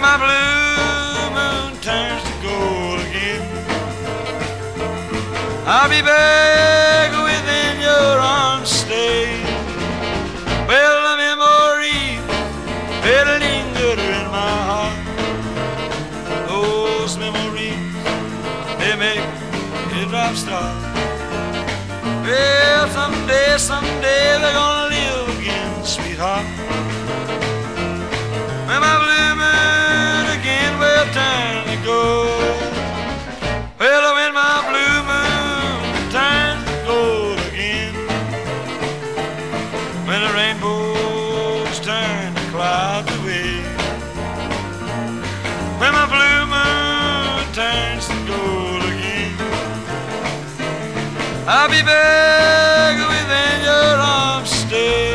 my blue moon turns to gold again, I'll be back within your arms, stay. Well, the memories that linger in my heart, those memories, they make a drop star. Well, someday they're gonna live again, sweetheart. When my blue moon again will turn to gold. Well, when my blue moon turns to gold again, when the rainbows turn to clouds away, when my blue moon turns to gold again, I'll be back within your arms, stay.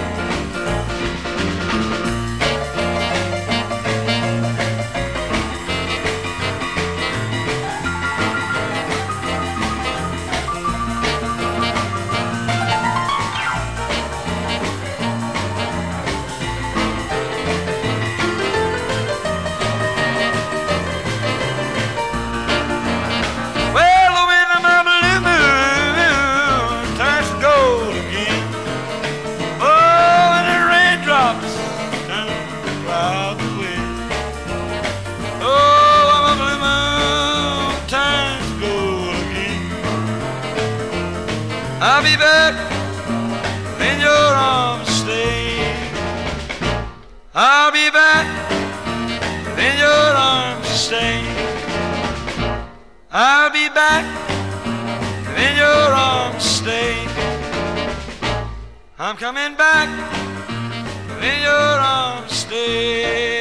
I'll be back in your arms, stay. I'll be back in your arms, stay. I'll be back in your arms, stay. I'm coming back in your arms, stay.